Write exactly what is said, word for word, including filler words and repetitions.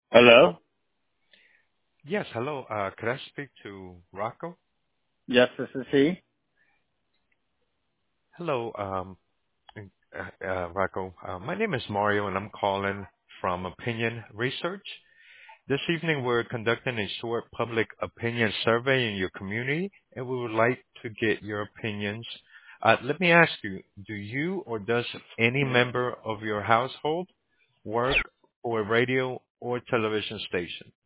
Hello? Yes, hello. Uh, could I speak to Rocco? Yes, this is he. Hello, um, uh, uh, Rocco. Uh, my name is Mario, and I'm calling from Opinion Research. This evening, we're conducting a short public opinion survey in your community, and we would like to get your opinions. Uh, let me ask you: Do you or does any member of your household work for a radio or television station?